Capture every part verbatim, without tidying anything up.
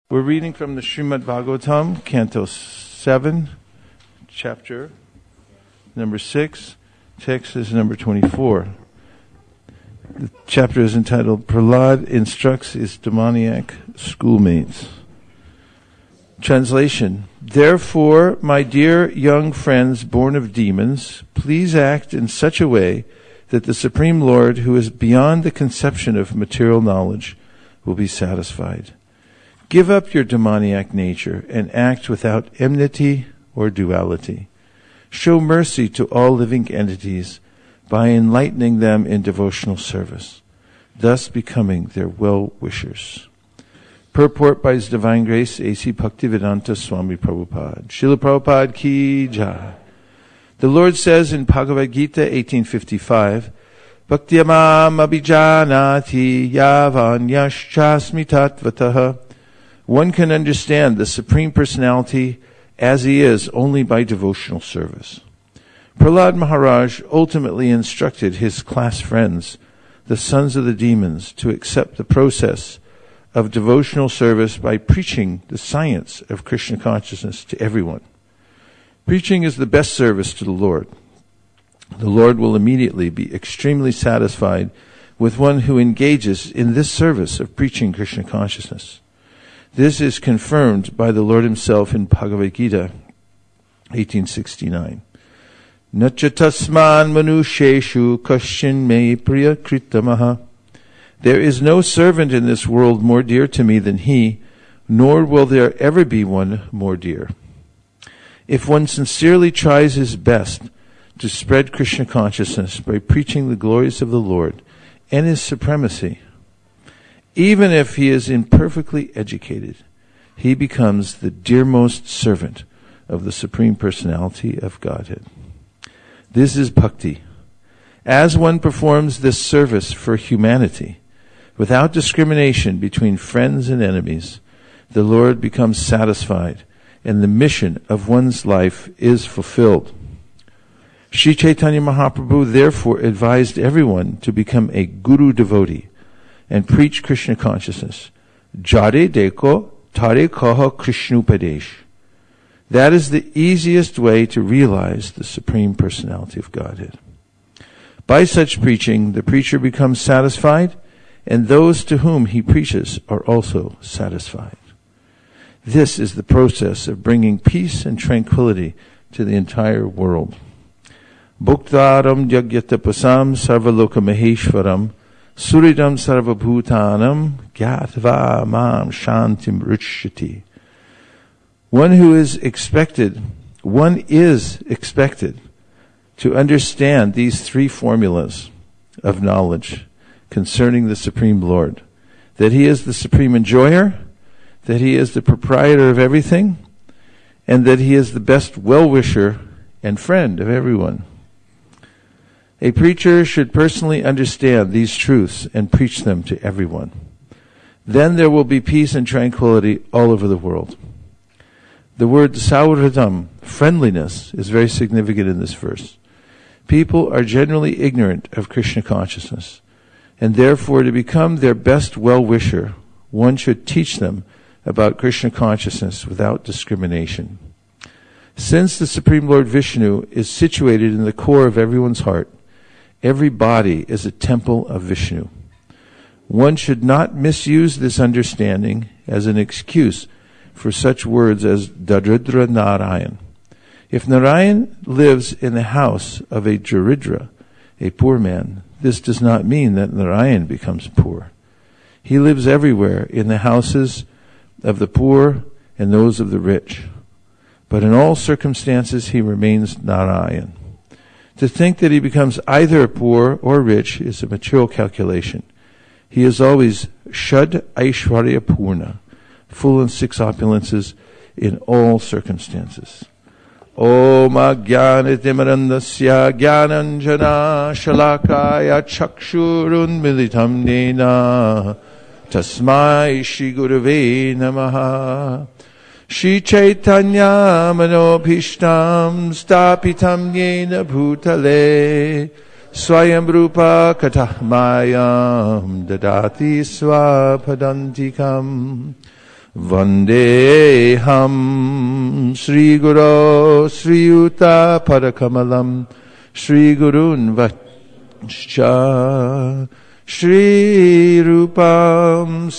We're reading from the Srimad Bhagavatam, Canto seven, chapter number six. Text is number twenty-four. The chapter is entitled, Prahlad Instructs His Demoniac Schoolmates. Translation. Therefore, my dear young friends born of demons, please act in such a way that the Supreme Lord, who is beyond the conception of material knowledge, will be satisfied. Give up your demoniac nature and act without enmity or duality. Show mercy to all living entities by enlightening them in devotional service, thus becoming their well-wishers. Purport by His Divine Grace, A C Bhaktivedanta Swami Prabhupada. Srila Prabhupada ki jai. The Lord says in Bhagavad Gita eighteen fifty-five, Bhaktyamam abhijanati yavan yaschasmi tatvataha. One can understand the Supreme Personality as He is only by devotional service. Prahlad Maharaj ultimately instructed his class friends, the sons of the demons, to accept the process of devotional service by preaching the science of Krishna consciousness to everyone. Preaching is the best service to the Lord. The Lord will immediately be extremely satisfied with one who engages in this service of preaching Krishna consciousness. This is confirmed by the Lord Himself in Bhagavad Gita eighteen sixty-nine. Nacha tasman manusheshu kashin me priya kritamaha. There is no servant in this world more dear to me than he, nor will there ever be one more dear. If one sincerely tries his best to spread Krishna consciousness by preaching the glories of the Lord and His supremacy, even if he is imperfectly educated, he becomes the dearmost servant of the Supreme Personality of Godhead. This is bhakti. As one performs this service for humanity, without discrimination between friends and enemies, the Lord becomes satisfied and the mission of one's life is fulfilled. Sri Chaitanya Mahaprabhu therefore advised everyone to become a guru devotee and preach Krishna consciousness. Jare deko tare kaha Krishnupadesh. That is the easiest way to realize the Supreme Personality of Godhead. By such preaching, the preacher becomes satisfied, and those to whom he preaches are also satisfied. This is the process of bringing peace and tranquility to the entire world. Bhuktaram jagyatapasam sarvaloka maheshwaram Suridam sarvabhutanam gyatva mam shantim ruchyati. One who is expected, one is expected to understand these three formulas of knowledge concerning the Supreme Lord. That He is the Supreme Enjoyer, that He is the proprietor of everything, and that He is the best well-wisher and friend of everyone. A preacher should personally understand these truths and preach them to everyone. Then there will be peace and tranquility all over the world. The word sauhridam, friendliness, is very significant in this verse. People are generally ignorant of Krishna consciousness, and therefore to become their best well-wisher, one should teach them about Krishna consciousness without discrimination. Since the Supreme Lord Vishnu is situated in the core of everyone's heart, every body is a temple of Vishnu. One should not misuse this understanding as an excuse for such words as Daridra Narayan. If Narayan lives in the house of a Daridra, a poor man, this does not mean that Narayan becomes poor. He lives everywhere in the houses of the poor and those of the rich. But in all circumstances he remains Narayan. To think that he becomes either poor or rich is a material calculation. He is always Shad Aishwarya Purna, full in six opulences in all circumstances. Om Ajnanatimirandasya Jnananjana Shalakaya Chakshurun Militam Nena Tasmai Shri Gurave Namaha. Shri Chaitanya Manobhishtam Stapitam Yena Bhutale Swayam Rupa Katahmayam Dadati Swapadantikam Vandeham Sri Guru Sri Yuta Padakamalam Sri Gurun Vacha Shri Rupam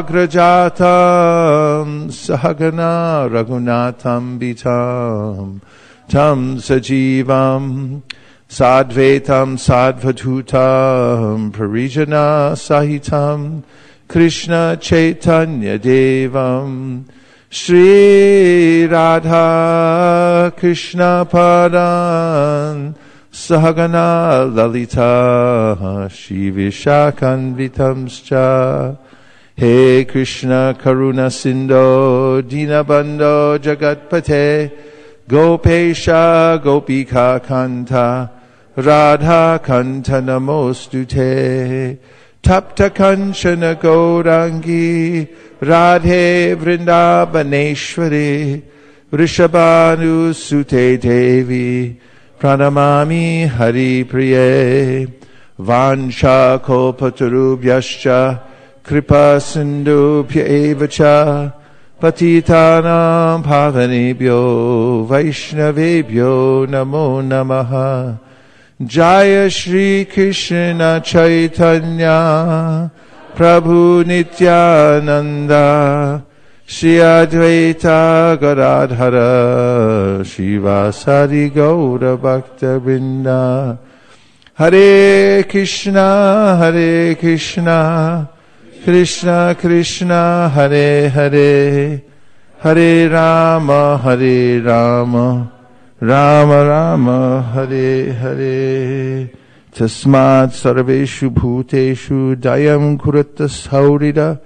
Sagrajatam Sahagana Raghunatham Vitam Tam Sajivam Sadvetam Sadvatutam Parijana Sahitam Krishna Chaitanya Devam Shri Radha Krishna Padan Sahagana Lalita Shri Vishakanvitamscha He Krishna Karuna Sindho Dinabandho Jagatpate Gopesha Gopika Kanta Radha Kanta Namostute Tapta Kanchana Gaurangi Radhe Vrindavaneshwari Vrishabhanu Sute Devi Pranamami Hari Priye Vansha Kopatarubhyascha Kripa Sindhubhya Evacha Patitanam Pavanebhyo Vaishnavebhyo Namo Namaha Jaya Shri Krishna Chaitanya Prabhu Nityananda Shri Advaita Gadadhara Shivasari Gaura Bhakta Vrinda Hare Krishna Hare Krishna Krishna Krishna Hare Hare Hare Rama Hare Rama Rama Rama Hare Hare Tasmad Sarveshu Bhuteshu Dayam Kurata Saurida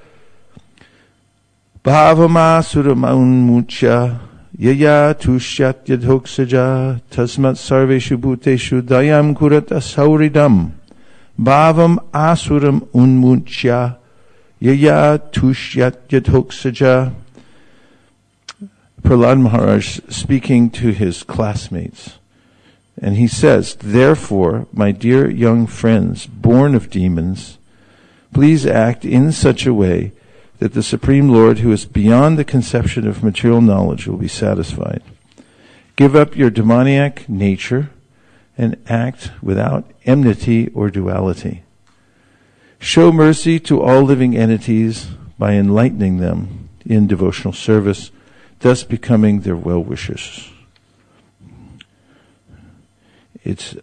Bhavamasuram Unmucha Yaya Tushyat Yadhoksaja Tasmat Sarveshu Bhuteshu Dayam Kurata Sauridam Bhavam Asuram Unmucha Yaya Tushyat Yadhoksaja. Prahlad Maharaj speaking to his classmates, and he says, therefore, my dear young friends, born of demons, please act in such a way that the Supreme Lord, who is beyond the conception of material knowledge, will be satisfied. Give up your demoniac nature and act without enmity or duality. Show mercy to all living entities by enlightening them in devotional service, thus becoming their well-wishers. It's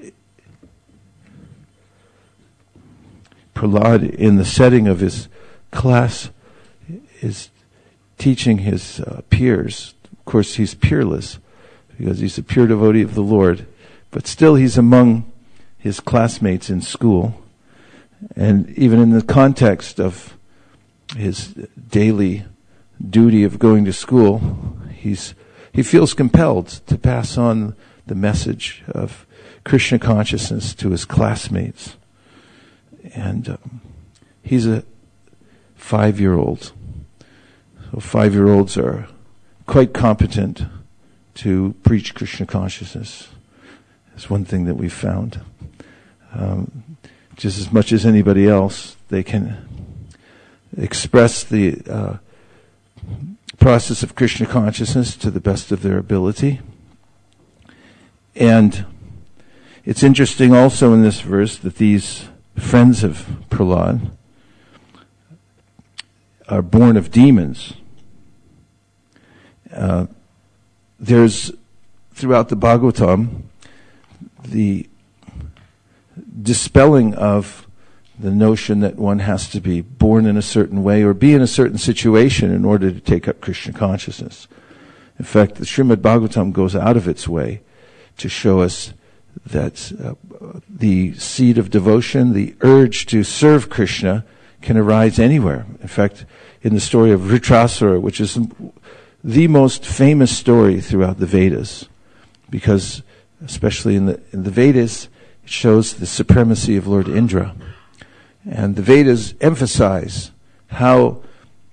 Prahlad, in the setting of his class, is teaching his uh, peers. Of course, he's peerless because he's a pure devotee of the Lord, but still he's among his classmates in school. And even in the context of his daily duty of going to school, he's he feels compelled to pass on the message of Krishna consciousness to his classmates. And um, he's a five-year-old. So five-year-olds are quite competent to preach Krishna consciousness. That's one thing that we've found. Um, just as much as anybody else, they can express the uh, process of Krishna consciousness to the best of their ability. And it's interesting also in this verse that these friends of Prahlad are born of demons. Uh, there's, throughout the Bhagavatam, the dispelling of the notion that one has to be born in a certain way or be in a certain situation in order to take up Krishna consciousness. In fact, the Srimad Bhagavatam goes out of its way to show us that uh, the seed of devotion, the urge to serve Krishna, can arise anywhere. In fact, in the story of Vritrasura, which is the most famous story throughout the Vedas, because especially in the in the Vedas, it shows the supremacy of Lord Indra. And the Vedas emphasize how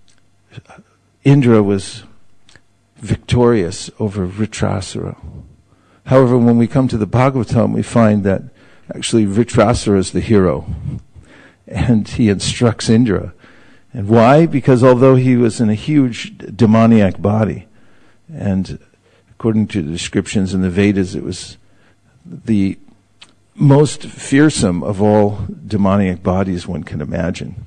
Indra was victorious over Vritrasura. However, when we come to the Bhagavatam, we find that actually Vritrasura is the hero. And he instructs Indra And why? Because although he was in a huge demoniac body, and according to the descriptions in the Vedas, it was the most fearsome of all demoniac bodies one can imagine.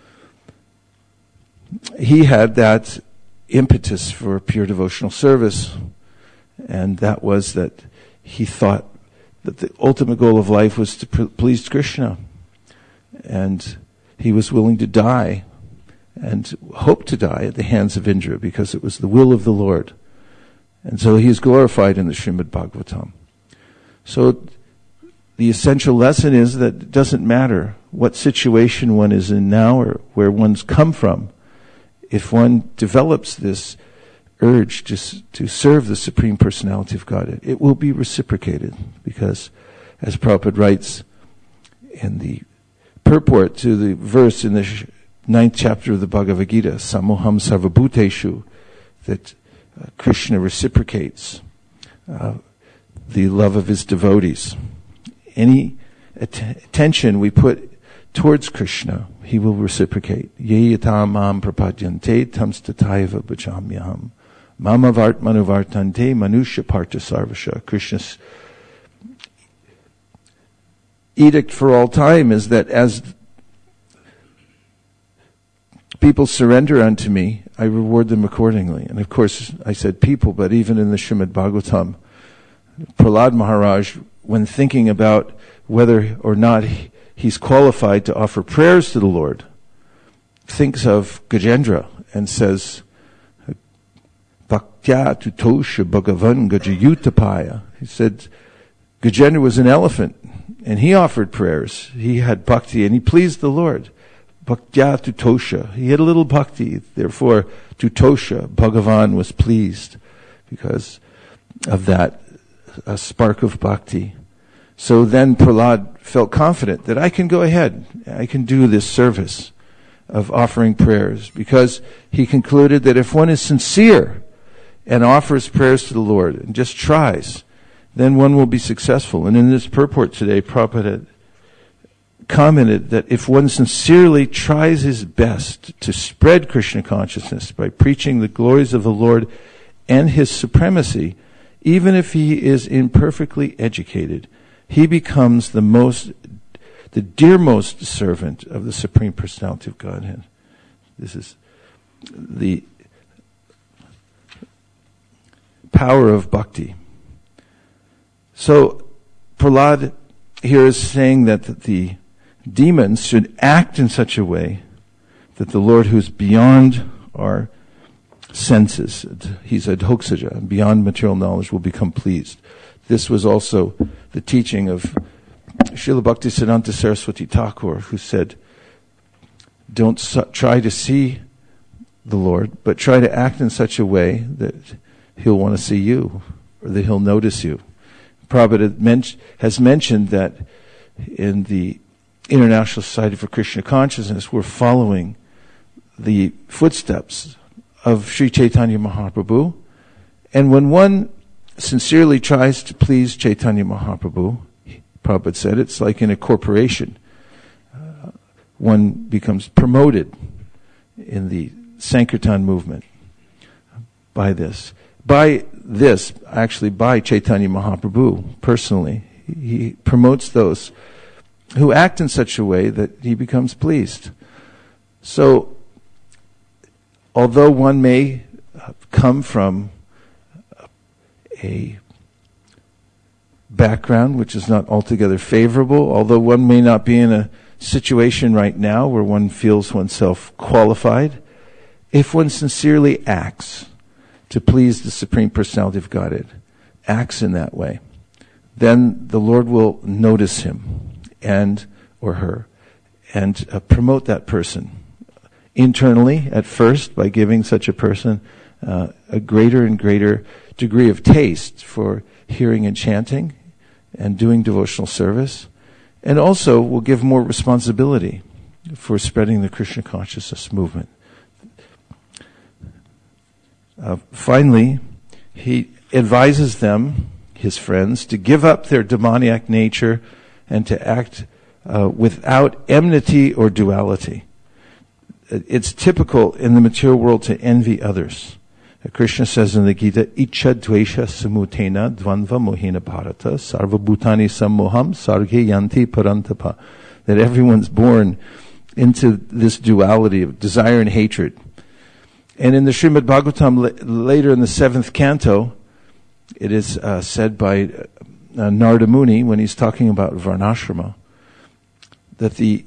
He had that impetus for pure devotional service, and that was that he thought that the ultimate goal of life was to please Krishna, and he was willing to die and hoped to die at the hands of Indra because it was the will of the Lord. And so he is glorified in the Srimad Bhagavatam. So the essential lesson is that it doesn't matter what situation one is in now or where one's come from. If one develops this urge to, to serve the Supreme Personality of Godhead, it will be reciprocated. Because, as Prabhupada writes in the purport to the verse in the ninth chapter of the Bhagavad Gita, Samoham Sarvabhuteshu, that uh, Krishna reciprocates uh, the love of his devotees. Any att- attention we put towards Krishna, he will reciprocate. Ye yatam mam prapadyante tam stataiva bhajamyaham. Mama vart manuvartante manusha parta sarvasha. Krishna's edict for all time is that as people surrender unto me, I reward them accordingly. And of course, I said people, but even in the Srimad Bhagavatam, Prahlad Maharaj, when thinking about whether or not he's qualified to offer prayers to the Lord, thinks of Gajendra and says, Bhaktya tutosha bhagavan gajayutapaya. He said, Gajendra was an elephant, and he offered prayers. He had bhakti, and he pleased the Lord. Bhaktya tutosha. He had a little bhakti. Therefore, tutosha, Bhagavan was pleased because of that a spark of bhakti. So then Prahlad felt confident that I can go ahead. I can do this service of offering prayers, because he concluded that if one is sincere and offers prayers to the Lord and just tries, then one will be successful. And in this purport today, Prabhupada commented that if one sincerely tries his best to spread Krishna consciousness by preaching the glories of the Lord and his supremacy, even if he is imperfectly educated, he becomes the most, the dearmost servant of the Supreme Personality of Godhead. This is the power of bhakti. So Prahlad here is saying that the demons should act in such a way that the Lord, who's beyond our senses, he's adhoksaja, beyond material knowledge, will become pleased. This was also the teaching of Srila Bhaktisiddhanta Saraswati Thakur, who said, don't su- try to see the Lord, but try to act in such a way that he'll want to see you, or that he'll notice you. Prabhupada has mentioned that in the International Society for Krishna Consciousness, we're following the footsteps of Sri Chaitanya Mahaprabhu. And when one sincerely tries to please Chaitanya Mahaprabhu, Prabhupada said, it's like in a corporation. Uh, one becomes promoted in the Sankirtan movement by this. By this, actually by Chaitanya Mahaprabhu personally. He promotes those who act in such a way that he becomes pleased. So, although one may come from a background which is not altogether favorable, although one may not be in a situation right now where one feels oneself qualified, if one sincerely acts to please the Supreme Personality of Godhead, acts in that way, then the Lord will notice him and or her and uh, promote that person internally at first by giving such a person uh, a greater and greater degree of taste for hearing and chanting and doing devotional service, and also will give more responsibility for spreading the Krishna consciousness movement. Uh, finally, he advises them, his friends, to give up their demoniac nature and to act uh, without enmity or duality. it's typical in the material world to envy others. Krishna says in the Gita, Icha dvesha samutena dvanva mohina bharata sarva bhutani sammoham sarge yanti parantapa. That everyone's born into this duality of desire and hatred. And in the Srimad Bhagavatam, la- later in the seventh canto, it is uh, said by uh, Narada Muni, when he's talking about Varnashrama, that the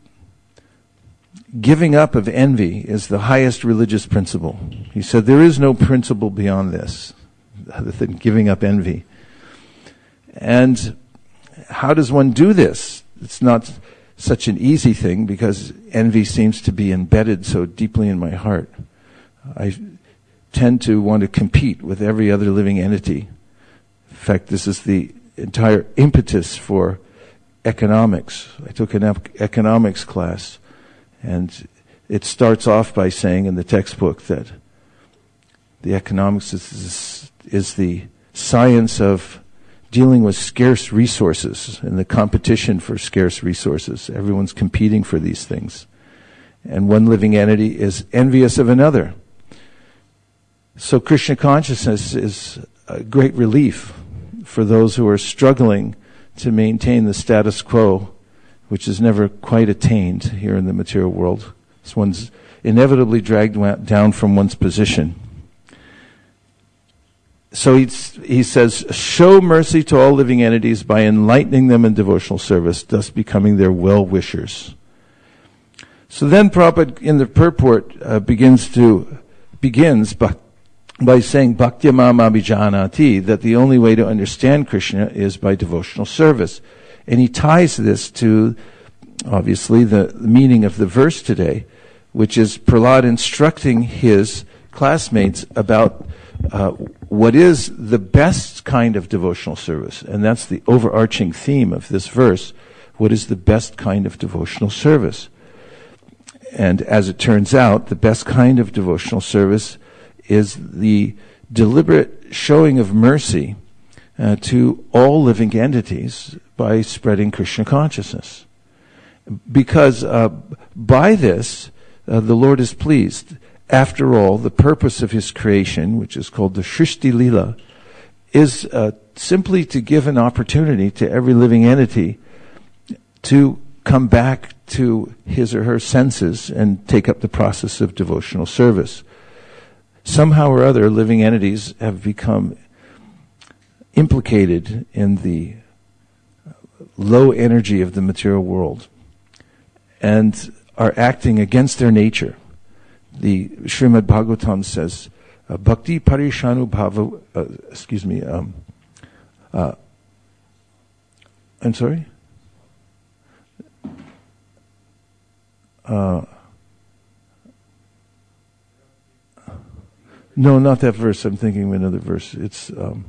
giving up of envy is the highest religious principle. He said there is no principle beyond this, other than giving up envy. And how does one do this? It's not such an easy thing, because envy seems to be embedded so deeply in my heart. I tend to want to compete with every other living entity. In fact, this is the entire impetus for economics. I took an ep- economics class, and it starts off by saying in the textbook that the economics is, is, is the science of dealing with scarce resources and the competition for scarce resources. Everyone's competing for these things. And one living entity is envious of another. So Krishna consciousness is a great relief for those who are struggling to maintain the status quo, which is never quite attained here in the material world. So one's inevitably dragged down from one's position. So he's, he says, show mercy to all living entities by enlightening them in devotional service, thus becoming their well-wishers. So then Prabhupada in the purport uh, begins to, begins by, by saying, Bhakti mam abhijanati, that the only way to understand Krishna is by devotional service. And he ties this to, obviously, the, the meaning of the verse today, which is Prahlad instructing his classmates about uh, what is the best kind of devotional service. And that's the overarching theme of this verse. What is the best kind of devotional service? And as it turns out, the best kind of devotional service is the deliberate showing of mercy uh, to all living entities by spreading Krishna consciousness. Because uh, by this, uh, the Lord is pleased. After all, the purpose of his creation, which is called the Shrishti Lila, is uh, simply to give an opportunity to every living entity to come back to his or her senses and take up the process of devotional service. Somehow or other, living entities have become implicated in the low energy of the material world and are acting against their nature. The Srimad Bhagavatam says, uh, Bhakti Parishanu Bhava, uh, excuse me, um, uh, I'm sorry? Uh, no, not that verse. I'm thinking of another verse. It's um,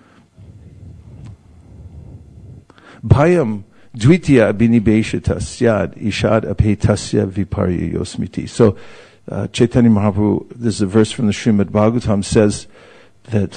Bhayam Dvitiya Abhinibeshita Syad Ishad Apetasya Viparya Yosmiti. So uh, Chaitanya Mahaprabhu, this is a verse from the Srimad Bhagavatam, says that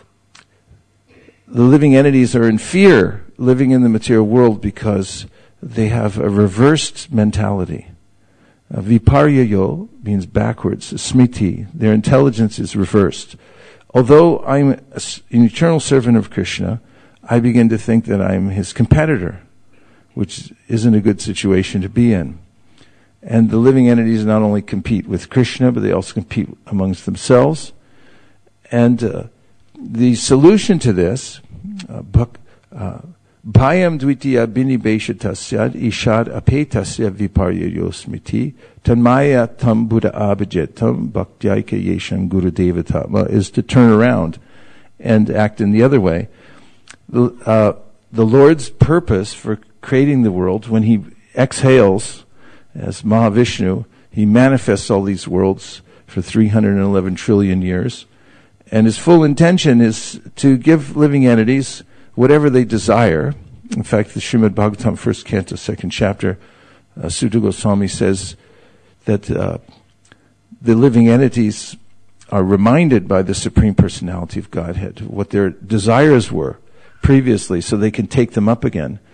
the living entities are in fear living in the material world because they have a reversed mentality. Uh, Viparyayo means backwards. Smriti, their intelligence is reversed. Although I'm a, an eternal servant of Krishna, I begin to think that I'm his competitor, which isn't a good situation to be in. And the living entities not only compete with Krishna, but they also compete amongst themselves. And uh, the solution to this, uh, bhak, uh, Bhayam dvitiya binibeshatasyad ishad apetasya viparya yosmiti tanmaya tam buddha abhijetam bhaktyayka yeshan guru devatama, is to turn around and act in the other way. The, uh, the Lord's purpose for creating the world, when he exhales as Mahavishnu, he manifests all these worlds for three hundred eleven trillion years. And his full intention is to give living entities whatever they desire. In fact, the Srimad Bhagavatam, first canto, second chapter, uh, Sutta Goswami says that uh, the living entities are reminded by the Supreme Personality of Godhead what their desires were previously, so they can take them up again.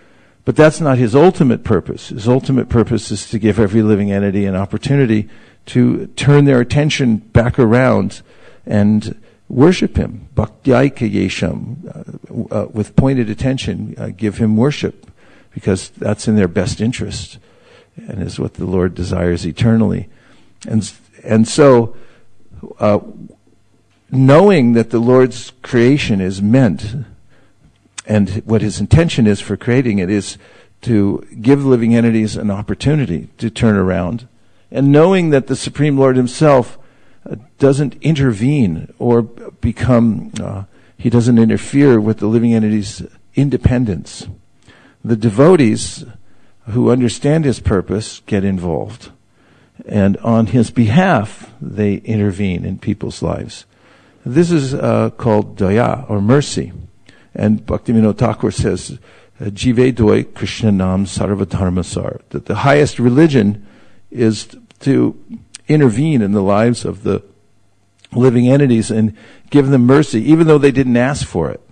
But that's not his ultimate purpose. His ultimate purpose is to give every living entity an opportunity to turn their attention back around and worship him. Bhaktyayika yesham, uh, uh, with pointed attention, uh, give him worship, because that's in their best interest and is what the Lord desires eternally. And and so, uh, knowing that the Lord's creation is meant, and what his intention is for creating it is to give living entities an opportunity to turn around, and knowing that the Supreme Lord himself uh, doesn't intervene or become, uh, he doesn't interfere with the living entity's independence. The devotees who understand his purpose get involved, and on his behalf they intervene in people's lives. This is uh, called daya, or mercy. And Bhaktivinoda Thakur says, Jive doi Krishna nam sarva dharmasar, that the highest religion is to intervene in the lives of the living entities and give them mercy, even though they didn't ask for it.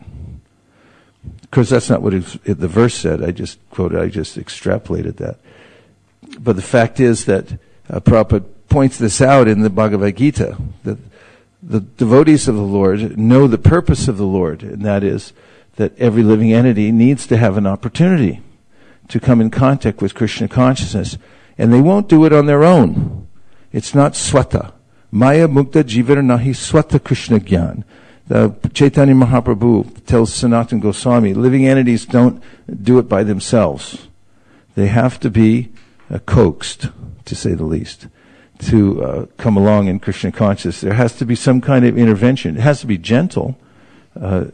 Of course, that's not what it, it, the verse said. I just quoted, I just extrapolated that. But the fact is that uh, Prabhupada points this out in the Bhagavad Gita, that the devotees of the Lord know the purpose of the Lord, and that is that every living entity needs to have an opportunity to come in contact with Krishna consciousness. And they won't do it on their own. It's not swata. Maya mukta jivara nahi swata Krishna gyan. The Chaitanya Mahaprabhu tells Sanatana Goswami, living entities don't do it by themselves. They have to be uh, coaxed, to say the least, to uh, come along in Krishna consciousness. There has to be some kind of intervention. It has to be gentle. Uh,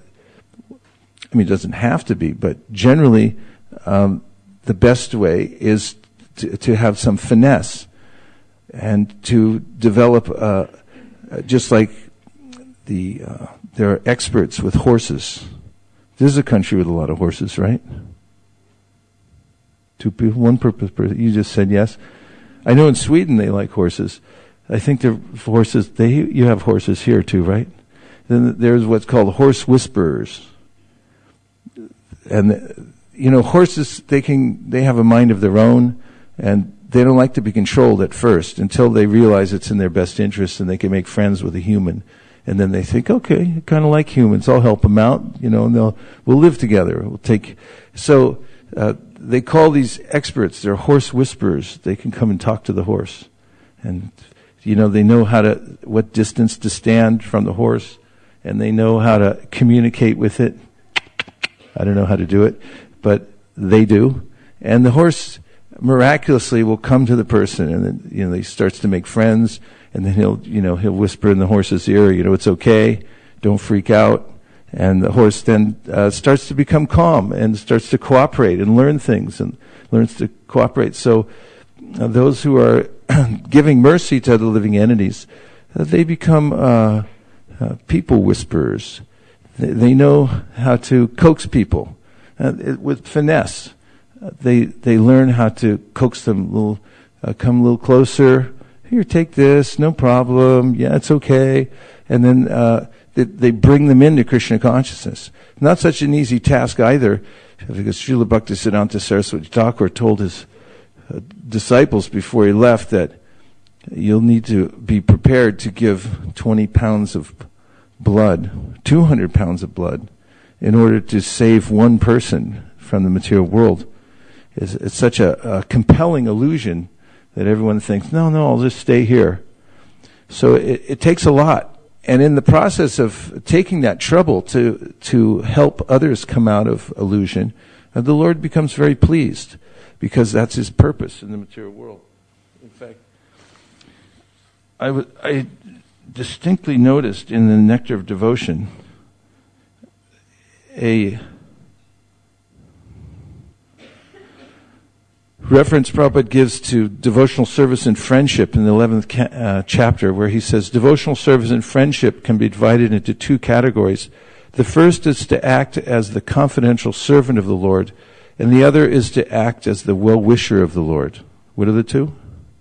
I mean, it doesn't have to be, but generally um, the best way is to, to have some finesse and to develop, uh, just like the uh, there are experts with horses. This is a country with a lot of horses, right? Two people, one purpose. You just said yes. I know in Sweden they like horses. I think they're horses. They you have horses here too, right? Then there's what's called horse whisperers, and you know horses. They can they have a mind of their own, and they don't like to be controlled at first until they realize it's in their best interest and they can make friends with a human. And then they think, okay, kind of like humans. I'll help them out, you know, and they'll we'll live together. We'll take so. Uh, They call these experts, they're horse whisperers. They can come and talk to the horse. And, you know, they know how to, what distance to stand from the horse. And they know how to communicate with it. I don't know how to do it, but they do. And the horse miraculously will come to the person, and then, you know, he starts to make friends. And then he'll, you know, he'll whisper in the horse's ear, you know, it's okay. Don't freak out. And the horse then uh, starts to become calm and starts to cooperate and learn things and learns to cooperate. So uh, those who are giving mercy to the living entities, uh, they become uh, uh, people whisperers. They, they know how to coax people uh, it, with finesse. Uh, they they learn how to coax them a little, uh, come a little closer. Here, take this, no problem. Yeah, it's okay. And then uh, they bring them into Krishna consciousness. Not such an easy task either, because Srila Bhaktisiddhanta Saraswati Thakur told his uh, disciples before he left that you'll need to be prepared to give twenty pounds of blood, two hundred pounds of blood, in order to save one person from the material world. It's, it's such a, a compelling illusion that everyone thinks, no, no, I'll just stay here. So it, it takes a lot. And in the process of taking that trouble to to help others come out of illusion, uh, the Lord becomes very pleased, because that's his purpose in the material world. In fact, I, w- I distinctly noticed in the Nectar of Devotion a reference Prabhupada gives to devotional service and friendship in the eleventh ca- uh, chapter, where he says devotional service and friendship can be divided into two categories. The first is to act as the confidential servant of the Lord, and the other is to act as the well-wisher of the Lord. What are the two?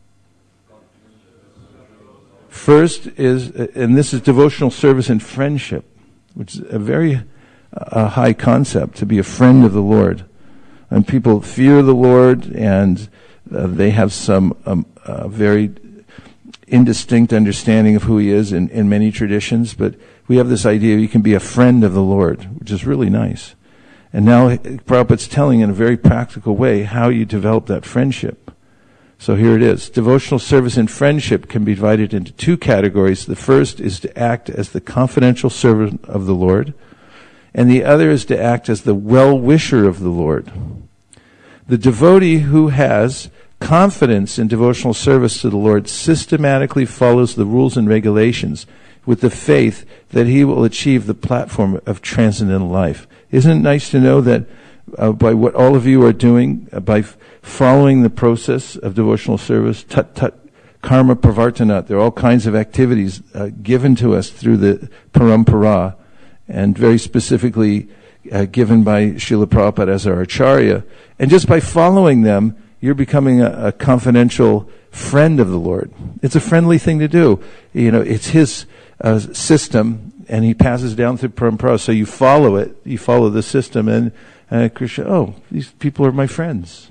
First is, and this is devotional service and friendship, which is a very uh, high concept, to be a friend of the Lord. And people fear the Lord, and uh, they have some um, uh, very indistinct understanding of who he is in, in many traditions. But we have this idea you can be a friend of the Lord, which is really nice. And now Prabhupada's telling in a very practical way how you develop that friendship. So here it is. Devotional service and friendship can be divided into two categories. The first is to act as the confidential servant of the Lord, and the other is to act as the well-wisher of the Lord. The devotee who has confidence in devotional service to the Lord systematically follows the rules and regulations with the faith that he will achieve the platform of transcendental life. Isn't it nice to know that uh, by what all of you are doing, uh, by f- following the process of devotional service, tat tat karma pravartanat, there are all kinds of activities uh, given to us through the parampara, and very specifically uh, given by Srila Prabhupada as our acharya. And just by following them, you're becoming a, a confidential friend of the Lord. It's a friendly thing to do. You know, it's his uh, system, and he passes down through parampara. So you follow it, you follow the system, and uh, Krishna, oh, these people are my friends.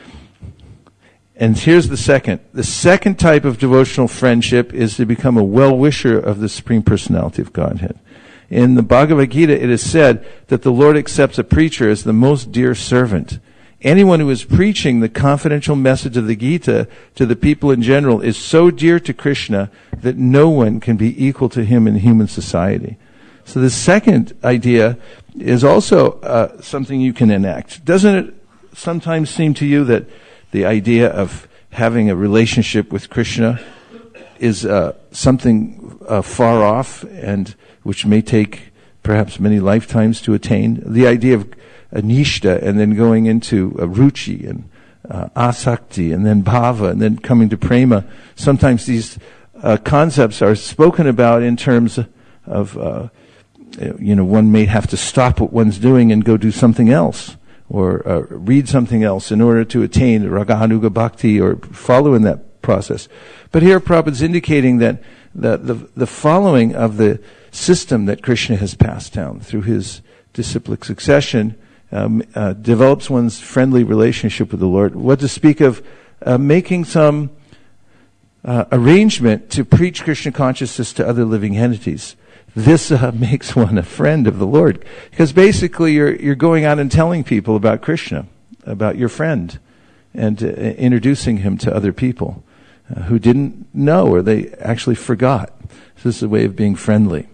And here's the second. The second type of devotional friendship is to become a well-wisher of the Supreme Personality of Godhead. In the Bhagavad Gita, it is said that the Lord accepts a preacher as the most dear servant. Anyone who is preaching the confidential message of the Gita to the people in general is so dear to Krishna that no one can be equal to him in human society. So the second idea is also uh, something you can enact. Doesn't it sometimes seem to you that the idea of having a relationship with Krishna is uh, something uh, far off and which may take perhaps many lifetimes to attain? The idea of anishta and then going into uh, ruchi and uh, asakti and then bhava and then coming to prema. Sometimes these uh, concepts are spoken about in terms of, uh, you know, one may have to stop what one's doing and go do something else, or uh, read something else in order to attain raganuga bhakti or follow in that process. But here Prabhupada's indicating that the, the, the following of the system that Krishna has passed down through his disciplic succession um, uh, develops one's friendly relationship with the Lord. What to speak of uh, making some uh, arrangement to preach Krishna consciousness to other living entities. This uh, makes one a friend of the Lord, because basically you're you're going out and telling people about Krishna, about your friend, and uh, introducing him to other people uh, who didn't know or they actually forgot. So this is a way of being friendly.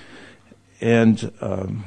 And um,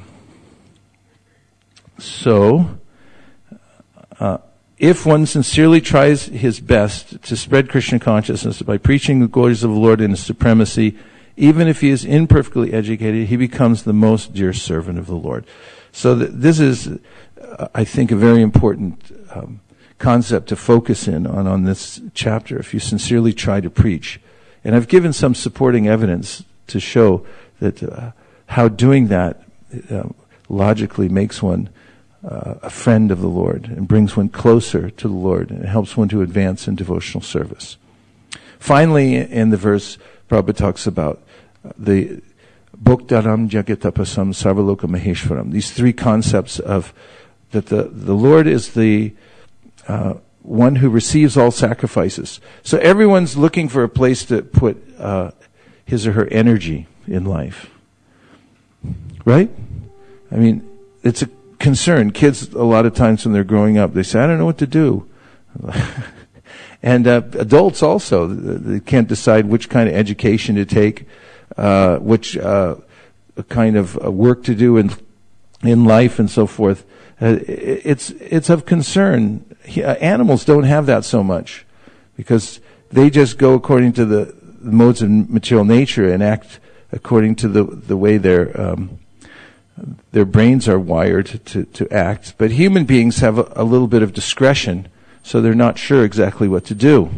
so, uh, if one sincerely tries his best to spread Krishna consciousness by preaching the glories of the Lord and his supremacy, even if he is imperfectly educated, he becomes the most dear servant of the Lord. So th- this is, uh, I think, a very important um, concept to focus in on on this chapter, if you sincerely try to preach. And I've given some supporting evidence to show that uh, how doing that uh, logically makes one uh, a friend of the Lord and brings one closer to the Lord and helps one to advance in devotional service. Finally, in the verse, Prabhupada talks about the Bhoktaram Jagatapasam Sarvaloka Maheshwaram. These three concepts of that the, the Lord is the uh, one who receives all sacrifices. So everyone's looking for a place to put uh, his or her energy in life. Right? I mean, it's a concern. Kids, a lot of times when they're growing up, they say, I don't know what to do. And uh, adults also, they can't decide which kind of education to take, uh, which uh, kind of uh, work to do in in life and so forth. Uh, it's it's of concern. He, uh, animals don't have that so much, because they just go according to the, the modes of material nature and act according to the the way their um, their brains are wired to to act. But human beings have a, a little bit of discretion, so they're not sure exactly what to do.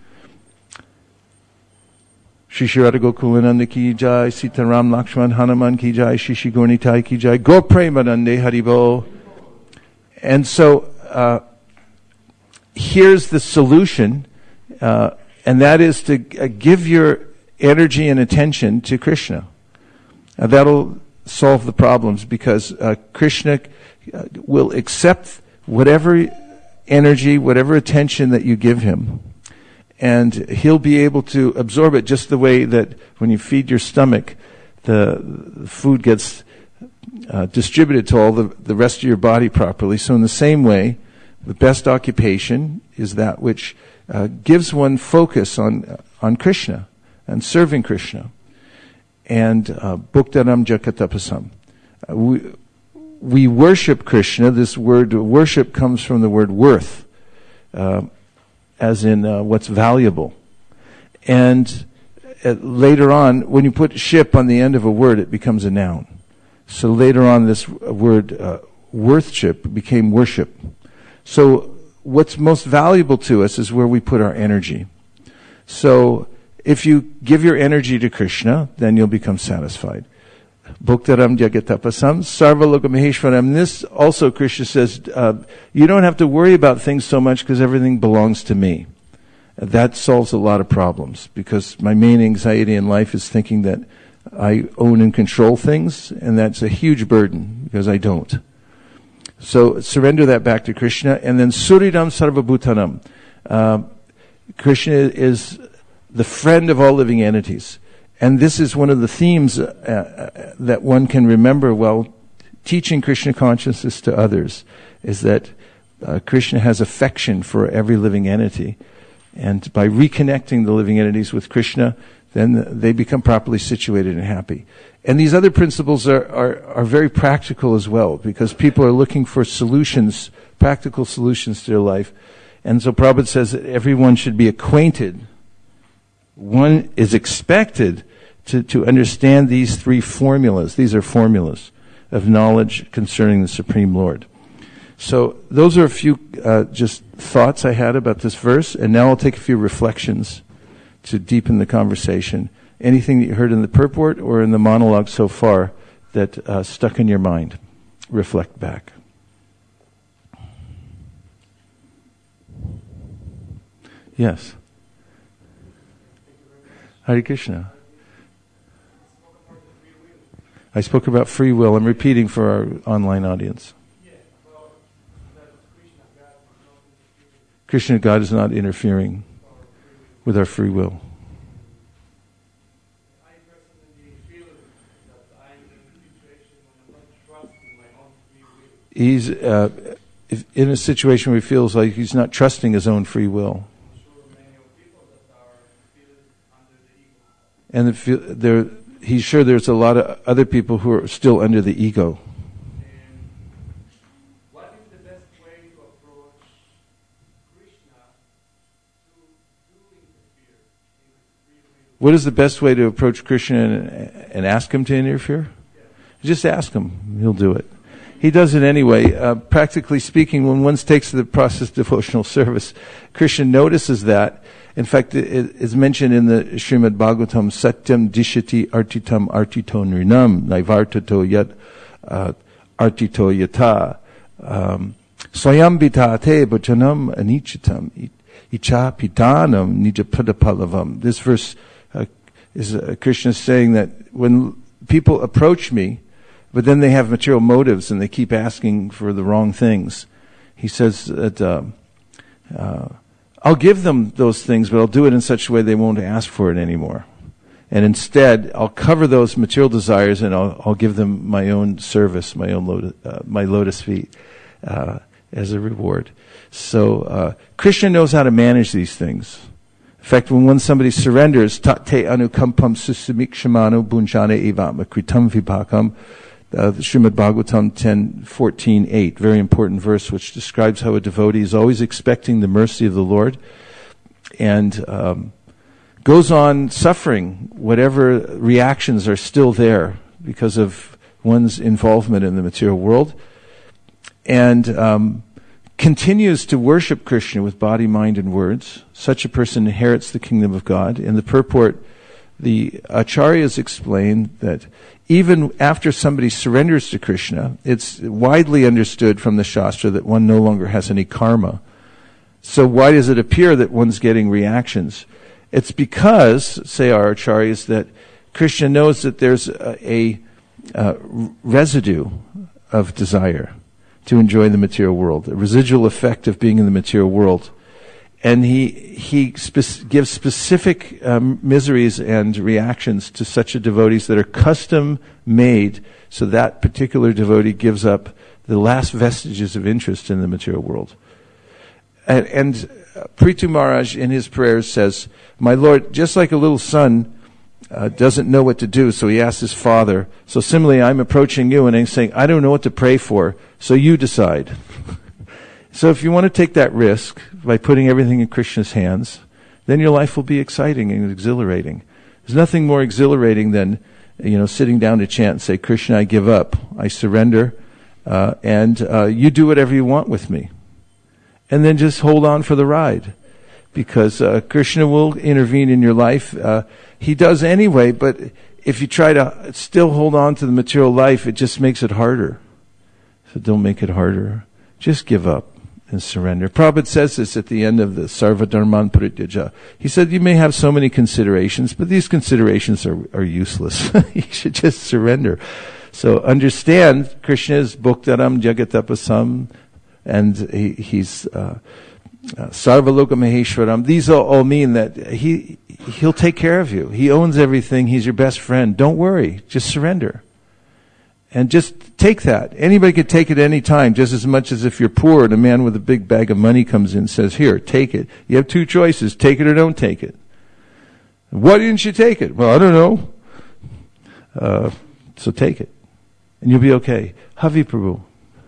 Shri Shri Radha Gokulananda ki jai, Sita Ram Lakshman Hanuman ki jai, Shri Shri Gauranitai ki jai, Go Premanande Haribo. And so, uh, here's the solution, uh, and that is to uh, give your energy and attention to Krishna. Uh, that'll solve the problems, because uh, Krishna uh, will accept whatever energy, whatever attention that you give him. And he'll be able to absorb it just the way that when you feed your stomach, the, the food gets uh, distributed to all the, the rest of your body properly. So in the same way, the best occupation is that which uh, gives one focus on on Krishna and serving Krishna. And uh, Bhuktaram Jakatapasam. Uh, we, we worship Krishna. This word worship comes from the word worth. Uh, as in uh, what's valuable. And uh, later on, when you put ship on the end of a word, it becomes a noun. So later on, this word uh, worthship became worship. So what's most valuable to us is where we put our energy. So if you give your energy to Krishna, then you'll become satisfied. Bhuktaram Jagatapasam Sarvalokam. This also, Krishna says, uh, you don't have to worry about things so much because everything belongs to me. That solves a lot of problems, because my main anxiety in life is thinking that I own and control things, and that's a huge burden because I don't. So surrender that back to Krishna, and then Suridam Sarvabhutanam. Uh, Krishna is the friend of all living entities. And this is one of the themes uh, that one can remember while teaching Krishna consciousness to others, is that uh, Krishna has affection for every living entity. And by reconnecting the living entities with Krishna, then they become properly situated and happy. And these other principles are, are, are very practical as well, because people are looking for solutions, practical solutions to their life. And so Prabhupada says that everyone should be acquainted. One is expected to, to understand these three formulas. These are formulas of knowledge concerning the Supreme Lord. So those are a few uh, just thoughts I had about this verse, and now I'll take a few reflections to deepen the conversation. Anything that you heard in the purport or in the monologue so far that uh, stuck in your mind, reflect back. Yes. Hare Krishna. I spoke about free will. I'm repeating for our online audience. Krishna, God, is not interfering with our free will. I personally feel that I'm in a situation when I'm not trusting my own free will. He's uh, if in a situation where he feels like he's not trusting his own free will. I'm sure many of people that are feeling under the ego. And the, there, he's sure there's a lot of other people who are still under the ego. And what is the best way to approach Krishna to, to interfere in his free will? What is the best way to approach Krishna and, and ask him to interfere? Yeah. Just ask him. He'll do it. He does it anyway. Uh, practically speaking, when one takes to the process of devotional service, Krishna notices that. In fact, it is mentioned in the Srimad Bhagavatam, Satyam Dishati Artitam Artito Nrinam Naivartato Yat uh, Artito Yata um, Swayam Bitate Bhajanam Anichitam Icha Pidanam Nijapadapallavam. This verse uh, is uh, Krishna saying that when people approach me, but then they have material motives and they keep asking for the wrong things, he says that uh, uh, I'll give them those things, but I'll do it in such a way they won't ask for it anymore. And instead, I'll cover those material desires and I'll, I'll give them my own service, my own lotus, uh, my lotus feet uh, as a reward. So uh, Krishna knows how to manage these things. In fact, when one somebody surrenders, tate anukampam susamikshmano bunjana evatma kritam vipakam, Uh, the Srimad Bhagavatam ten fourteen eight, very important verse, which describes how a devotee is always expecting the mercy of the Lord and um, goes on suffering whatever reactions are still there because of one's involvement in the material world, and um, continues to worship Krishna with body, mind, and words. Such a person inherits the kingdom of God. In the purport, the acharyas explain that even after somebody surrenders to Krishna, it's widely understood from the Shastra that one no longer has any karma. So why does it appear that one's getting reactions? It's because, say our acharyas, that Krishna knows that there's a, a, a residue of desire. to enjoy the material world, a residual effect of being in the material world. And he he spe- gives specific um, miseries and reactions to such a devotees that are custom made, so that particular devotee gives up the last vestiges of interest in the material world. And, and Prithu Maharaj in his prayers says, "My Lord, just like a little son uh, doesn't know what to do, so he asks his father. So similarly, I'm approaching you and I'm saying, I don't know what to pray for, so you decide." So if you want to take that risk by putting everything in Krishna's hands, then your life will be exciting and exhilarating. There's nothing more exhilarating than, you know, sitting down to chant and say, "Krishna, I give up, I surrender, uh, and uh, you do whatever you want with me." And then just hold on for the ride, because uh, Krishna will intervene in your life. Uh, he does anyway, but if you try to still hold on to the material life, it just makes it harder. So don't make it harder. Just give up and surrender. Prabhupada says this at the end of the Sarva Dharman Parityaja. He said, you may have so many considerations, but these considerations are, are useless. You should just surrender. So understand, Krishna is Bhoktaram Jagatapasam, and he, he's uh, uh, Sarva Loka Maheshwaram. These all, all mean that he he'll take care of you. He owns everything. He's your best friend. Don't worry. Just surrender. And just take that. Anybody could take it any time, just as much as if you're poor and a man with a big bag of money comes in and says, "Here, take it." You have two choices, take it or don't take it. Why didn't you take it? Well, I don't know. Uh, so take it. And you'll be okay. Havi Prabhu.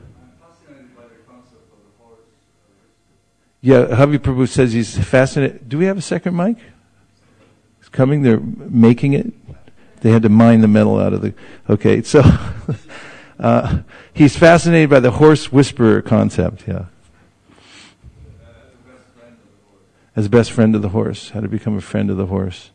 Yeah, Havi Prabhu says he's fascinated. Do we have a second mic? It's coming. They're making it. They had to mine the metal out of the... Okay, so uh, he's fascinated by the horse whisperer concept, yeah. As a best friend of the horse. How to become a friend of the horse.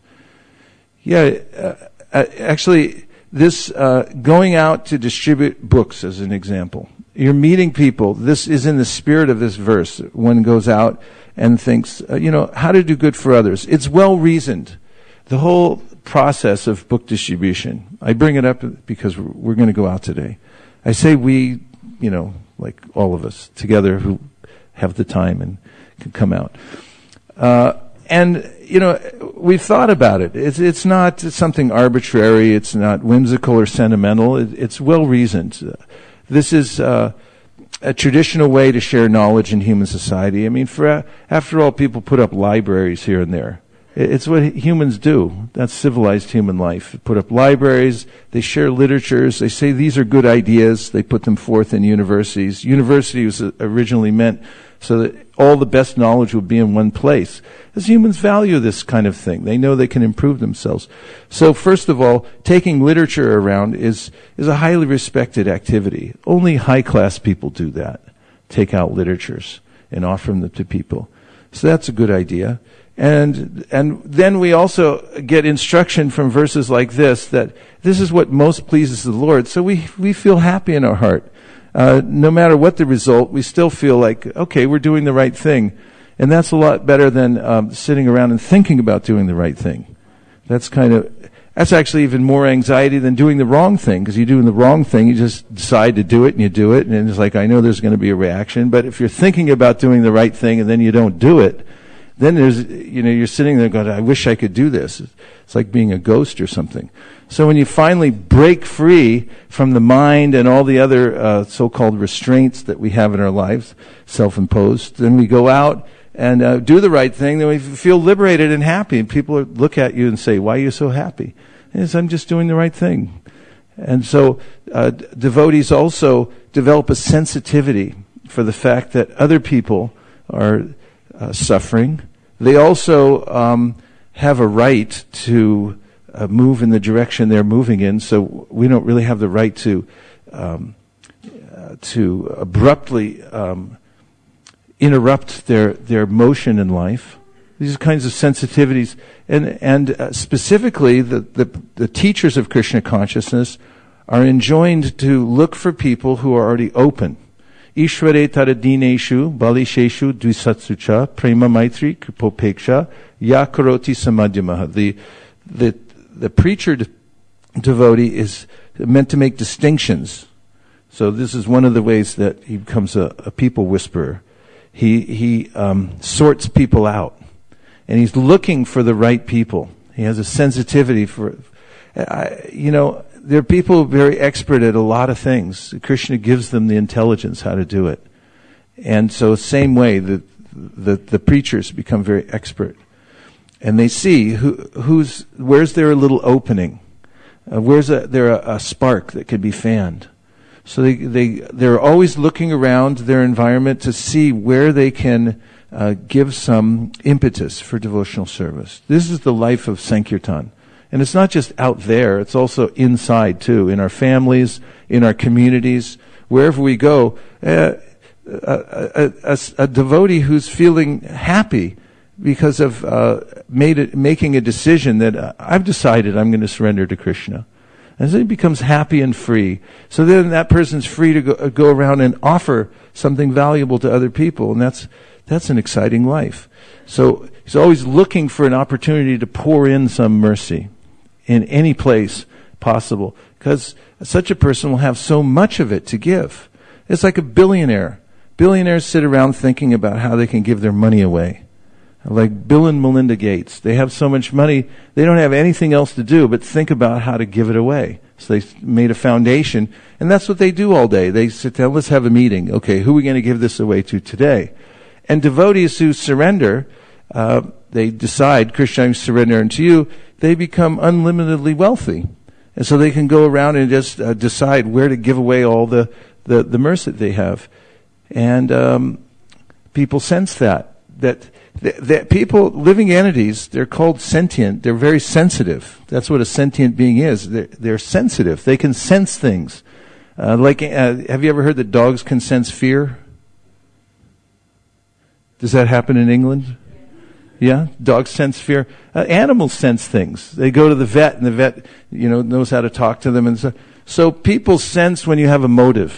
Yeah, uh, actually, this uh, going out to distribute books as an example. You're meeting people. This is in the spirit of this verse. One goes out and thinks, uh, you know, how to do good for others. It's well reasoned. The whole process of book distribution. I bring it up because we're, we're going to go out today. I say we, you know, like all of us together who have the time and can come out. Uh, and, you know, we've thought about it. It's, it's not something arbitrary. It's not whimsical or sentimental. It, it's well reasoned. This is uh, a traditional way to share knowledge in human society. I mean, for after all, people put up libraries here and there. It's what humans do. That's civilized human life. Put up libraries, they share literatures, they say these are good ideas, they put them forth in universities. University was originally meant so that all the best knowledge would be in one place. As humans value this kind of thing. They know they can improve themselves. So first of all, taking literature around is, is a highly respected activity. Only high-class people do that. Take out literatures and offer them to people. So that's a good idea. And and then we also get instruction from verses like this, that this is what most pleases the Lord. So we, we feel happy in our heart. Uh, no matter what the result, we still feel like, okay, we're doing the right thing. And that's a lot better than um, sitting around and thinking about doing the right thing. That's kind of, that's actually even more anxiety than doing the wrong thing, because you're doing the wrong thing, you just decide to do it and you do it, and it's like, I know there's going to be a reaction. But if you're thinking about doing the right thing and then you don't do it, then there's, you know, you're sitting there going, I wish I could do this. It's like being a ghost or something. So when you finally break free from the mind and all the other uh, so-called restraints that we have in our lives, self-imposed, then we go out and uh, do the right thing, then we feel liberated and happy. And people look at you and say, why are you so happy? And it's, I'm just doing the right thing. And so uh, devotees also develop a sensitivity for the fact that other people are Uh, suffering. They also um, have a right to uh, move in the direction they're moving in, so we don't really have the right to um, uh, to abruptly um, interrupt their their motion in life. These kinds of sensitivities, and and uh, specifically the, the the teachers of Krishna consciousness are enjoined to look for people who are already open. Ishvare taradineshu balisheshu dvisatsucha prema maitri kripopeksha yakaroti samadhyamaha. The, the, the preacher de- devotee is meant to make distinctions. So this is one of the ways that he becomes a, a people whisperer. He he um, sorts people out, and he's looking for the right people. He has a sensitivity for, I, you know, there are people very expert at a lot of things. Krishna gives them the intelligence how to do it, and so same way the the, the preachers become very expert, and they see who who's where's there a little opening, uh, where's a, there a, a spark that could be fanned. So they, they, they're always looking around their environment to see where they can uh, give some impetus for devotional service. This is the life of Sankirtan. And it's not just out there, it's also inside too, in our families, in our communities, wherever we go. Uh, a, a, a, a devotee who's feeling happy because of uh, made it, making a decision that uh, I've decided I'm going to surrender to Krishna. And so he becomes happy and free. So then that person's free to go, go around and offer something valuable to other people. And that's that's an exciting life. So he's always looking for an opportunity to pour in some mercy in any place possible. Because such a person will have so much of it to give. It's like a billionaire. Billionaires sit around thinking about how they can give their money away. Like Bill and Melinda Gates. They have so much money, they don't have anything else to do but think about how to give it away. So they made a foundation, and that's what they do all day. They sit down, let's have a meeting. Okay, who are we going to give this away to today? And devotees who surrender, uh, they decide, Krishna, I'm surrendering to you, they become unlimitedly wealthy. And so they can go around and just uh, decide where to give away all the, the, the mercy that they have. And um, people sense that, that The, the people, living entities, they're called sentient. They're very sensitive. That's what a sentient being is. They're, they're sensitive. They can sense things. Uh, like, uh, have you ever heard that dogs can sense fear? Does that happen in England? Yeah, dogs sense fear. Uh, animals sense things. They go to the vet, and the vet, you know, knows how to talk to them, and so. So people sense when you have a motive.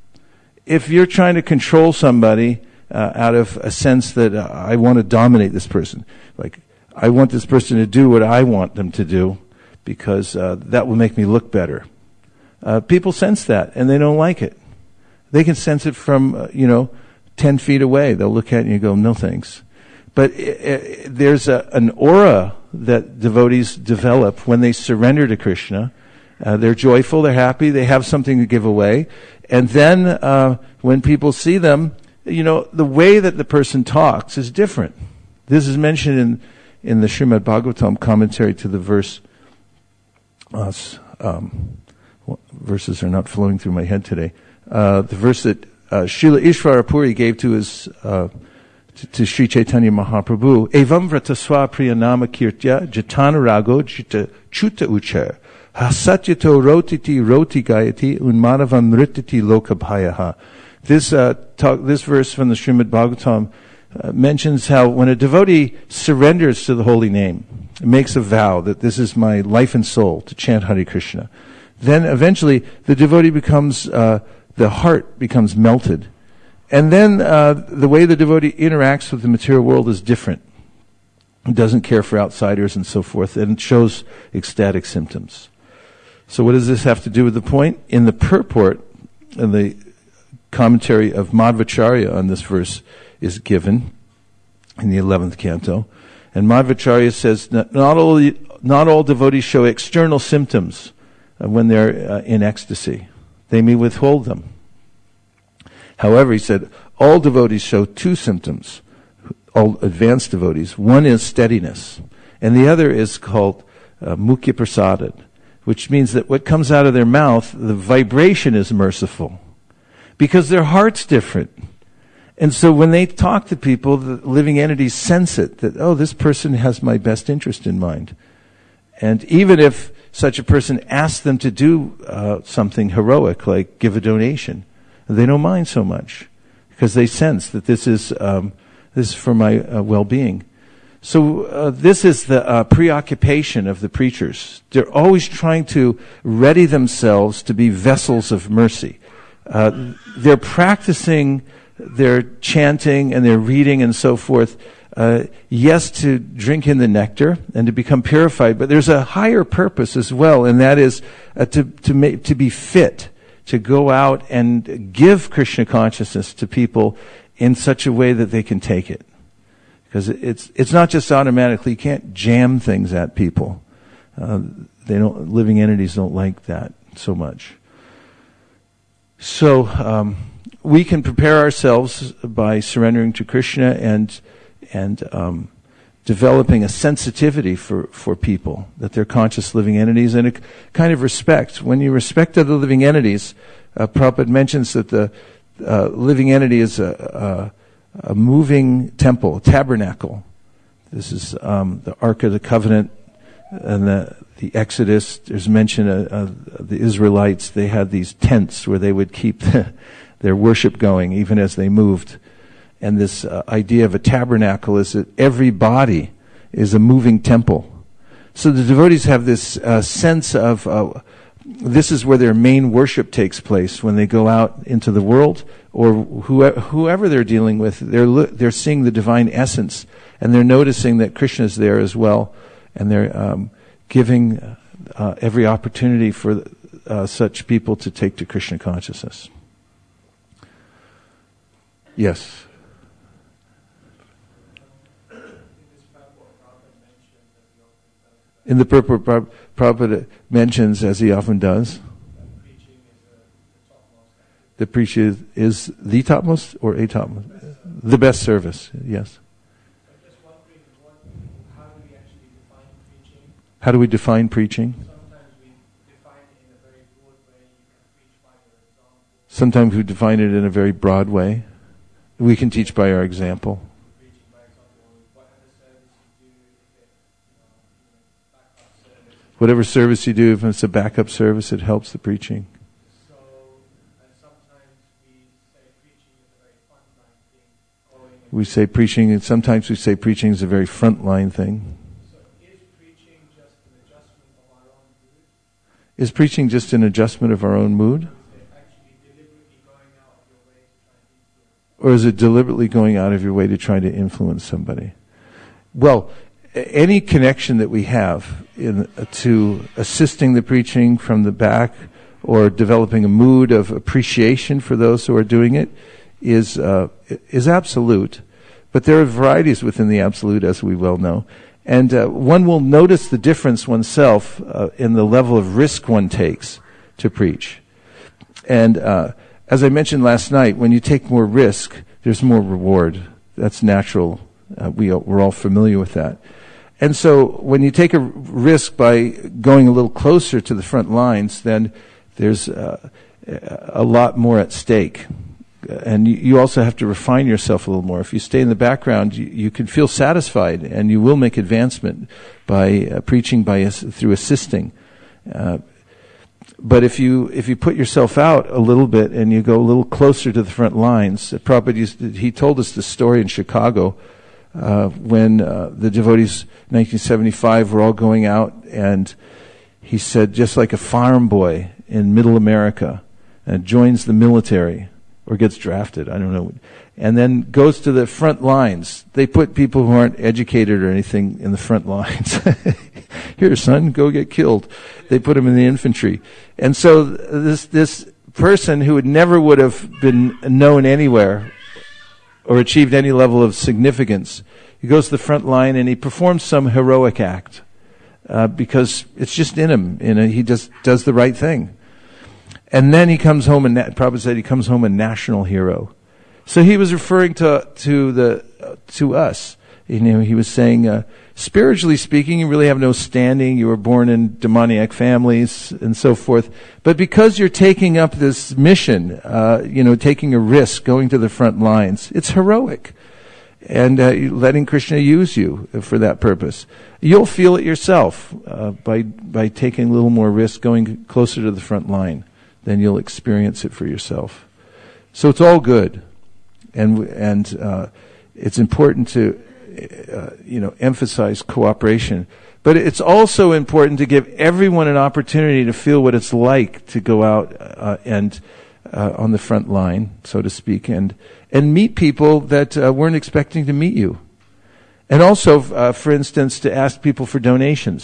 If you're trying to control somebody. Uh, out of a sense that uh, I want to dominate this person. Like, I want this person to do what I want them to do because uh, that will make me look better. Uh, people sense that, and they don't like it. They can sense it from, uh, you know, ten feet away. They'll look at it and you go, no thanks. But it, it, there's a, an aura that devotees develop when they surrender to Krishna. Uh, they're joyful, they're happy, they have something to give away. And then uh, when people see them, you know, the way that the person talks is different. This is mentioned in, in the Srimad Bhagavatam commentary to the verse. Uh, um, verses are not flowing through my head today. Uh, the verse that uh, Srila Ishvara Puri gave to his uh, to, to Sri Chaitanya Mahaprabhu. Evam vrataswa priyanama kirtya jatana rago jita chuta uchar hasatyato rotiti roti gayati unmanavam nrititi lokabhayaha. This uh, talk, this verse from the Srimad Bhagavatam uh, mentions how when a devotee surrenders to the holy name, makes a vow that this is my life and soul to chant Hare Krishna, then eventually the devotee becomes, uh, the heart becomes melted. And then uh, the way the devotee interacts with the material world is different. He doesn't care for outsiders and so forth, and it shows ecstatic symptoms. So what does this have to do with the point? In the purport, in the commentary of Madhvacharya on this verse is given in the eleventh canto. And Madhvacharya says, not, not, all, not all devotees show external symptoms uh, when they're uh, in ecstasy. They may withhold them. However, he said, all devotees show two symptoms, all advanced devotees. One is steadiness, and the other is called uh, mukhya prasadad, which means that what comes out of their mouth, the vibration is merciful. Because their heart's different. And so when they talk to people, the living entities sense it, that, oh, this person has my best interest in mind. And even if such a person asks them to do uh, something heroic, like give a donation, they don't mind so much, because they sense that this is um, this is for my uh, well-being. So uh, this is the uh, preoccupation of the preachers. They're always trying to ready themselves to be vessels of mercy. Uh, they're practicing their chanting and their reading and so forth, uh, yes, to drink in the nectar and to become purified, but there's a higher purpose as well, and that is uh, to to make, to be fit, to go out and give Krishna consciousness to people in such a way that they can take it. Because it's it's not just automatically, you can't jam things at people. Uh, they don't, living entities don't like that so much. So um, we can prepare ourselves by surrendering to Krishna and and um, developing a sensitivity for, for people, that they're conscious living entities, and a kind of respect. When you respect other living entities, uh, Prabhupada mentions that the uh, living entity is a, a, a moving temple, a tabernacle. This is um, the Ark of the Covenant and the, the Exodus. There's mention of, of the Israelites. They had these tents where they would keep the, their worship going even as they moved. And this uh, idea of a tabernacle is that every body is a moving temple. So the devotees have this uh, sense of uh, this is where their main worship takes place when they go out into the world, or whoever, whoever they're dealing with. They're li- they're seeing the divine essence, and they're noticing that Krishna is there as well, and they're um, giving uh, every opportunity for uh, such people to take to Krishna consciousness. Yes. In the purport, Prabhupada mentions, as he often does, the preaching is the topmost or a topmost? The best service, yes. How do we define preaching? Sometimes we define it in a very broad way. We can teach by our example. Whatever service you do, if it's a backup service, it helps the preaching. So, and sometimes we say preaching is a very frontline thing. We say preaching, and sometimes we say preaching is a very frontline thing. So, is preaching just an adjustment of our own mood? Is preaching just an adjustment of our own mood? Or is it deliberately going out of your way to try to influence somebody? Well, any connection that we have in, uh, to assisting the preaching from the back, or developing a mood of appreciation for those who are doing it, is uh, is absolute. But there are varieties within the absolute, as we well know. And uh, one will notice the difference oneself uh, in the level of risk one takes to preach. And uh, as I mentioned last night, when you take more risk, there's more reward. That's natural. Uh, we, we're all familiar with that. And so when you take a risk by going a little closer to the front lines, then there's uh, a lot more at stake. And you, you also have to refine yourself a little more. If you stay in the background, you, you can feel satisfied, and you will make advancement by uh, preaching by through assisting. Uh, but if you if you put yourself out a little bit and you go a little closer to the front lines, Prabhupada used to, he told us the story in Chicago. Uh, when uh, the devotees, nineteen seventy-five, were all going out, and he said, just like a farm boy in middle America, uh, joins the military, or gets drafted, I don't know, and then goes to the front lines. They put people who aren't educated or anything in the front lines. Here, son, go get killed. They put him in the infantry. And so this this person who would never would have been known anywhere or achieved any level of significance, he goes to the front line and he performs some heroic act uh, because it's just in him. You know, he just does the right thing. And then he comes home, and na- Prabhupada said he comes home a national hero. So he was referring to to the uh, to us. You know, he was saying, uh, spiritually speaking, you really have no standing. You were born in demoniac families and so forth. But because you're taking up this mission, uh, you know, taking a risk, going to the front lines, it's heroic. And uh, letting Krishna use you for that purpose. You'll feel it yourself uh, by by taking a little more risk, going closer to the front line. Then you'll experience it for yourself. So it's all good. And and uh, it's important to Uh, you know, emphasize cooperation. But it's also important to give everyone an opportunity to feel what it's like to go out uh, and uh, on the front line, so to speak, and and meet people that uh, weren't expecting to meet you. And also, uh, for instance, to ask people for donations.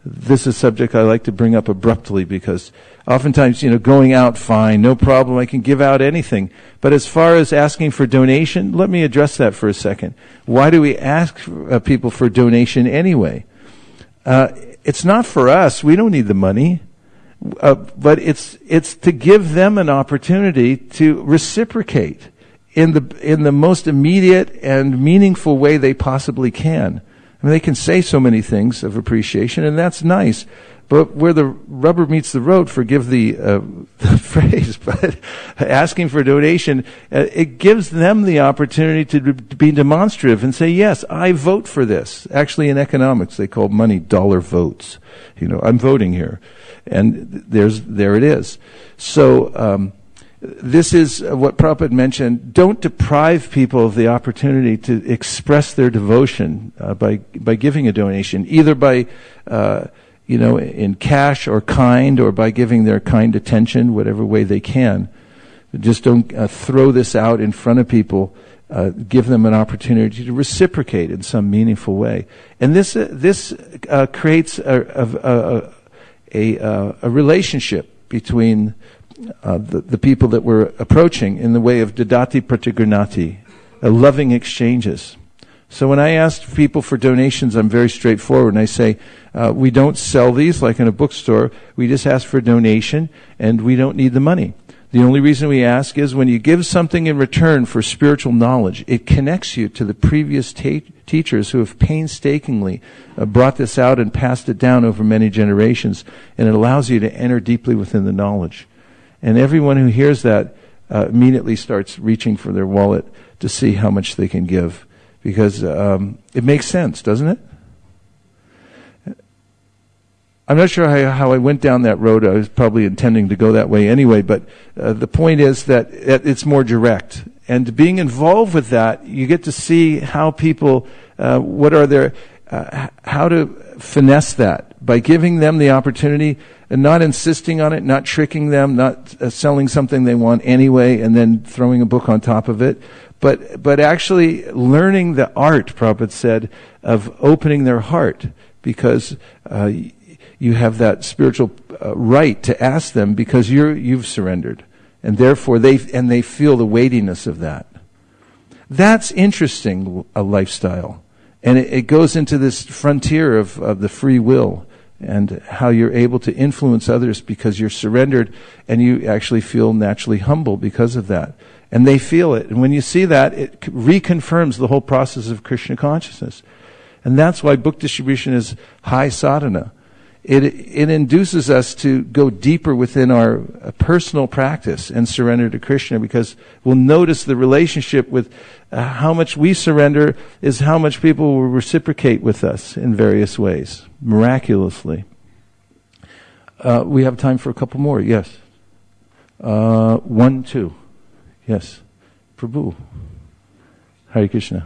this is a subject I like to bring up abruptly because oftentimes, you know, going out, fine, no problem, I can give out anything. But as far as asking for donation, let me address that for a second. Why do we ask uh, people for donation anyway? Uh, it's not for us. We don't need the money. Uh, but it's it's to give them an opportunity to reciprocate in the in the most immediate and meaningful way they possibly can. I mean, they can say so many things of appreciation, and that's nice. But where the rubber meets the road, forgive the, uh, the phrase, but asking for a donation, uh, it gives them the opportunity to, to be demonstrative and say, yes, I vote for this. Actually, in economics, they call money dollar votes. You know, I'm voting here. And there's there it is. So um, this is what Prabhupada mentioned. Don't deprive people of the opportunity to express their devotion uh, by by giving a donation, either by uh, you know in cash or kind, or by giving their kind attention, whatever way they can. Just don't uh, throw this out in front of people. Uh, give them an opportunity to reciprocate in some meaningful way, and this uh, this uh, creates a. a, a A, uh, a relationship between uh, the, the people that we're approaching in the way of dadati pratigurnati, uh, loving exchanges. So when I ask people for donations, I'm very straightforward, and I say, uh, we don't sell these like in a bookstore. We just ask for a donation, and we don't need the money. The only reason we ask is when you give something in return for spiritual knowledge, it connects you to the previous ta- teachers who have painstakingly uh, brought this out and passed it down over many generations, and it allows you to enter deeply within the knowledge. And everyone who hears that uh, immediately starts reaching for their wallet to see how much they can give, because um, it makes sense, doesn't it? I'm not sure how, how I went down that road. I was probably intending to go that way anyway, but uh, the point is that it's more direct. And being involved with that, you get to see how people, uh, what are their, uh, how to finesse that by giving them the opportunity and not insisting on it, not tricking them, not uh, selling something they want anyway and then throwing a book on top of it, but but actually learning the art, Prabhupada said, of opening their heart, because uh, you have that spiritual uh, right to ask them because you're you've surrendered, and therefore they and they feel the weightiness of that. That's interesting, a lifestyle, and it, it goes into this frontier of, of the free will and how you're able to influence others because you're surrendered, and you actually feel naturally humble because of that, and they feel it. And when you see that, it reconfirms the whole process of Krishna consciousness, and that's why book distribution is high sadhana. It it induces us to go deeper within our uh, personal practice and surrender to Krishna, because we'll notice the relationship with uh, how much we surrender is how much people will reciprocate with us in various ways, miraculously. Uh, we have time for a couple more. Yes. Uh, one, two. Yes. Prabhu. Hare Krishna.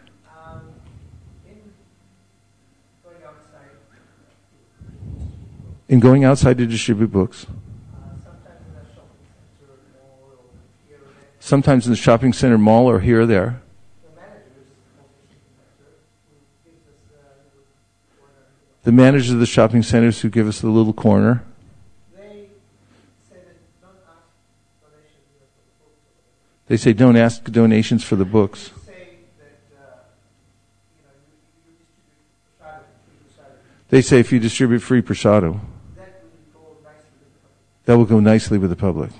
In going outside to distribute books. Sometimes in the shopping center, mall, or here or there. The managers of the shopping centers who give us the little corner. They say don't ask donations for the books. They say if you distribute free prasado, that will go nicely with the public.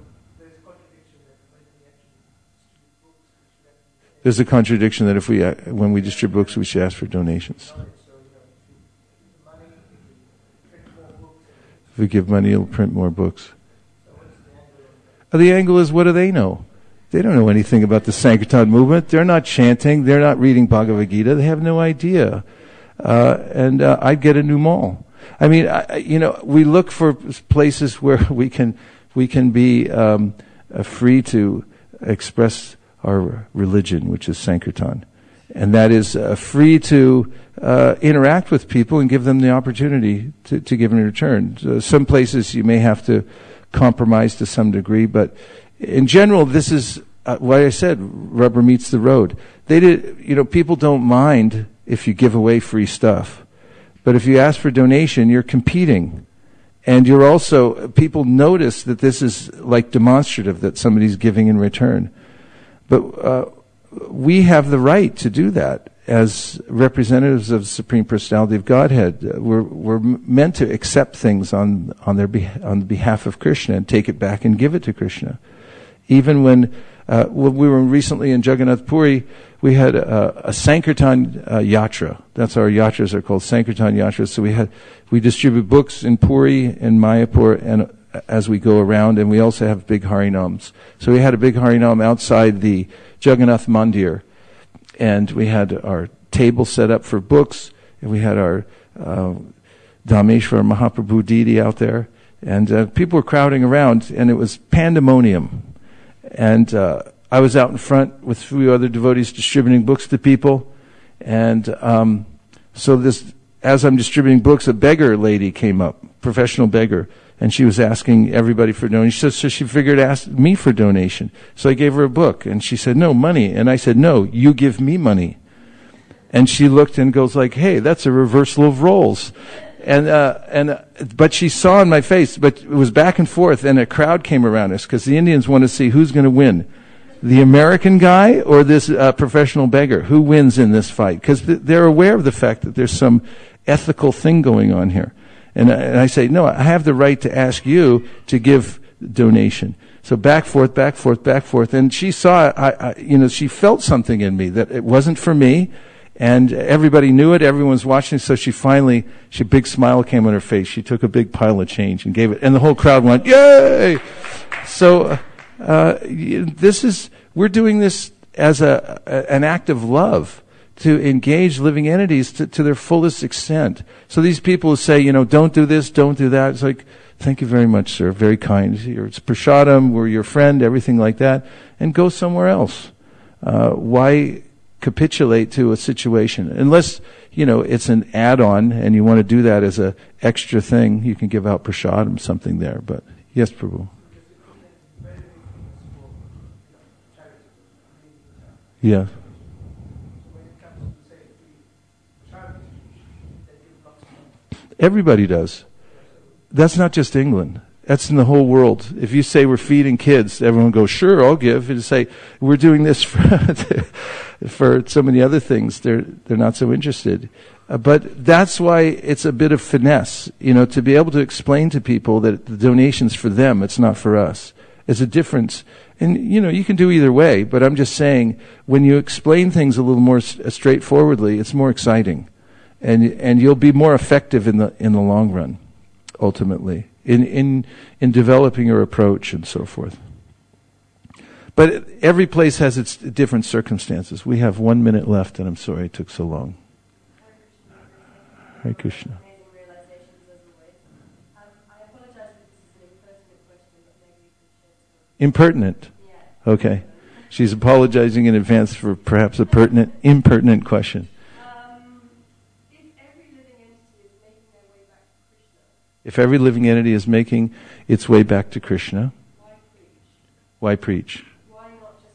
There's a contradiction that if we, uh, when we distribute books, we should ask for donations. If we give money, it'll print more books. Uh, the angle is, what do they know? They don't know anything about the Sankirtan movement. They're not chanting. They're not reading Bhagavad Gita. They have no idea. Uh, and uh, I'd get a new mall. I mean, I, you know, we look for places where we can we can be um, uh, free to express our religion, which is Sankirtan, and that is uh, free to uh, interact with people and give them the opportunity to, to give in return. So some places you may have to compromise to some degree, but in general, this is uh, what I said: rubber meets the road. They did, you know, people don't mind if you give away free stuff. But if you ask for donation, you're competing. And you're also, people notice that this is like demonstrative, that somebody's giving in return. But uh, we have the right to do that as representatives of the Supreme Personality of Godhead. Uh, we're, we're meant to accept things on, on, their beh- on behalf of Krishna and take it back and give it to Krishna. Even when, uh, when we were recently in Jagannath Puri, we had a, a Sankirtan uh, yatra. That's our yatras are called, Sankirtan yatras. So we had, we distribute books in Puri and Mayapur and uh, as we go around, and we also have big harinams. So we had a big harinam outside the Jagannath Mandir, and we had our table set up for books, and we had our uh, Dhameshwar Mahaprabhu Didi out there, and uh, people were crowding around, and it was pandemonium. And uh, I was out in front with a few other devotees distributing books to people. And um, so this, as I'm distributing books, a beggar lady came up, professional beggar, and she was asking everybody for donation. So, so she figured to ask me for donation. So I gave her a book, and she said, no, money. And I said, no, you give me money. And she looked and goes like, hey, that's a reversal of roles. And, uh, and, uh, but she saw in my face, but it was back and forth, and a crowd came around us, because the Indians want to see who's going to win. The American guy or this uh, professional beggar? Who wins in this fight? Because th- they're aware of the fact that there's some ethical thing going on here. And, uh, and I say, no, I have the right to ask you to give donation. So back, forth, back, forth, back, forth. And she saw, I, I, you know, she felt something in me that it wasn't for me. And everybody knew it. Everyone was watching. So she finally, she a big smile came on her face. She took a big pile of change and gave it. And the whole crowd went, yay! So uh, this is, we're doing this as a, a an act of love to engage living entities to, to their fullest extent. So these people who say, you know, don't do this, don't do that. It's like, thank you very much, sir. Very kind. You're, it's prasadam. We're your friend. Everything like that. And go somewhere else. Uh, why capitulate to a situation? Unless, you know, it's an add-on and you want to do that as a extra thing, you can give out prasadam, something there. But yes, Prabhu. Yeah. Everybody does. That's not just England. That's in the whole world. If you say we're feeding kids, everyone goes, sure, I'll give. And say we're doing this for for so many other things, they're they're not so interested. Uh, but that's why it's a bit of finesse, you know, to be able to explain to people that the donation's for them, it's not for us. It's a difference. And, you know, you can do either way, but I'm just saying, when you explain things a little more s- straightforwardly, it's more exciting. And and you'll be more effective in the in the long run, ultimately, in in in developing your approach and so forth. But every place has its different circumstances. We have one minute left, and I'm sorry it took so long. Hare Krishna. Impertinent. Okay. She's apologizing in advance for perhaps a pertinent, impertinent question. If every living entity is making its way back to Krishna, why preach? Why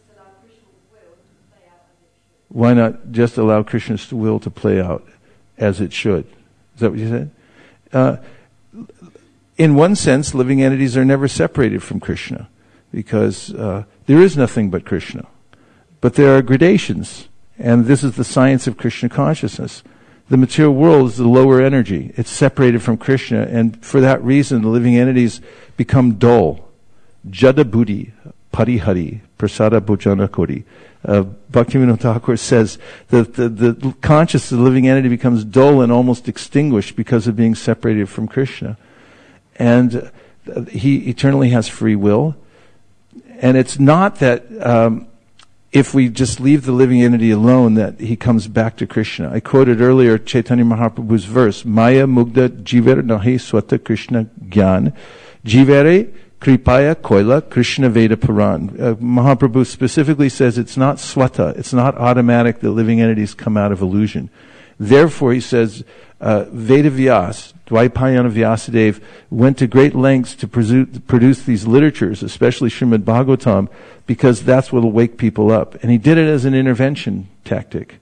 not just allow Krishna's will to play out as it should? Is that what you said? Uh, in one sense, living entities are never separated from Krishna, because uh, there is nothing but Krishna. But there are gradations, and this is the science of Krishna consciousness. The material world is the lower energy. It's separated from Krishna, and for that reason, the living entities become dull. Jada buddhi, parihari, prasada bhojana kori. Uh, Bhaktivinoda Thakur says that the, the consciousness of the living entity becomes dull and almost extinguished because of being separated from Krishna. And uh, he eternally has free will. And it's not that um, if we just leave the living entity alone that he comes back to Krishna. I quoted earlier Chaitanya Mahaprabhu's verse, Maya mugda jiver nahi swata Krishna gyan, jivere kripaya koila Krishna Veda Puran. Uh, Mahaprabhu specifically says it's not swata, it's not automatic that living entities come out of illusion. Therefore, he says, uh, Veda Vyas, Dvaipayana Vyasadeva, went to great lengths to presu- produce these literatures, especially Srimad Bhagavatam, because that's what will wake people up. And he did it as an intervention tactic.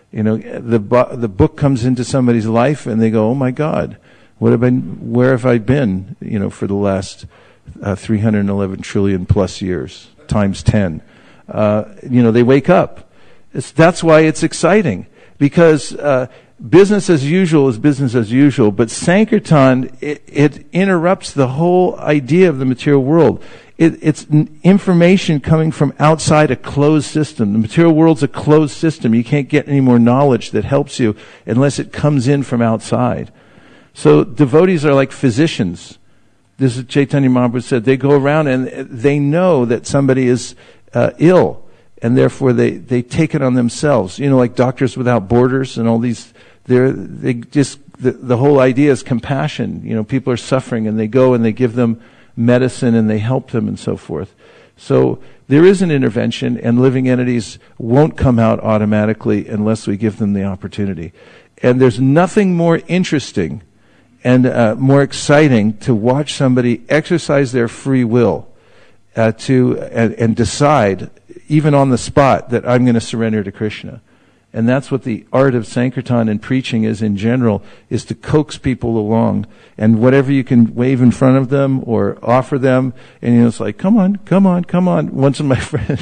You know, the bu- the book comes into somebody's life, and they go, "Oh my God, what have I? Where have I been? You know, for the last uh, three hundred eleven trillion plus years times ten." Uh, you know, they wake up. It's, that's why it's exciting, because uh, business as usual is business as usual, but Sankirtan, it, it interrupts the whole idea of the material world. It, it's n- information coming from outside a closed system. The material world's a closed system. You can't get any more knowledge that helps you unless it comes in from outside. So devotees are like physicians. This is Chaitanya Mahaprabhu said. They go around and they know that somebody is uh, ill, and therefore they, they take it on themselves. You know, like Doctors Without Borders and all these, they're, they just, the, the whole idea is compassion. You know, people are suffering, and they go and they give them medicine and they help them and so forth. So there is an intervention, and living entities won't come out automatically unless we give them the opportunity. And there's nothing more interesting and uh, more exciting to watch somebody exercise their free will uh, to and, and decide, even on the spot, that I'm going to surrender to Krishna. And that's what the art of Sankirtan and preaching is in general, is to coax people along. And whatever you can wave in front of them or offer them, and you know, it's like, come on, come on, come on. Once of my friend,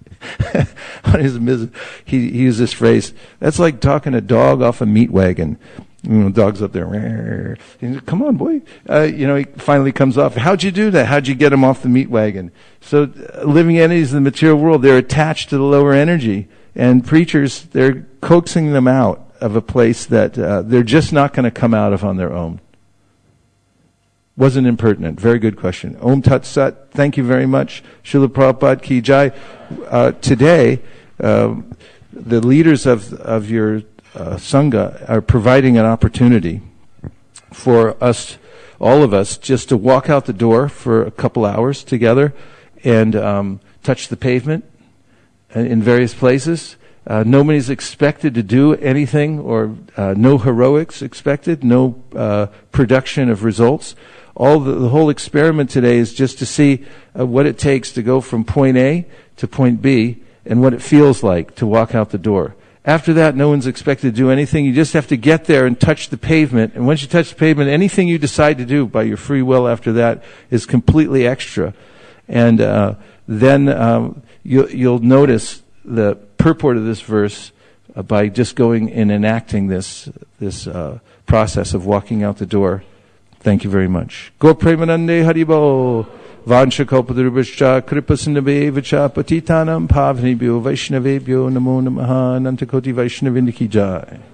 on his visit, he, he used this phrase, that's like talking a dog off a meat wagon. You know, dog's up there. He said, come on, boy. Uh, you know, he finally comes off. How'd you do that? How'd you get him off the meat wagon? So uh, living entities in the material world, they're attached to the lower energy. And preachers, they're coaxing them out of a place that uh, they're just not going to come out of on their own. Wasn't impertinent. Very good question. Om Tat Sat. Thank you very much. Srila Prabhupada Ki Jai. Uh, today, uh, the leaders of of your uh, Sangha are providing an opportunity for us, all of us, just to walk out the door for a couple hours together and um, touch the pavement in various places. Uh, nobody's expected to do anything, or uh, no heroics expected, no uh, production of results. All the, the whole experiment today is just to see uh, what it takes to go from point A to point B, and what it feels like to walk out the door. After that, no one's expected to do anything. You just have to get there and touch the pavement. And once you touch the pavement, anything you decide to do by your free will after that is completely extra. And uh, then um, you, you'll notice the purport of this verse uh, by just going and enacting this this uh, process of walking out the door. Thank you very much. Go Premanande Haribo. Vansha Kalpadarubhascha Kripasindavevacha Patitanam Pavnibhyo Vaishnavebhyo Namo Namaha Nantakoti Vaishnavindiki Jai.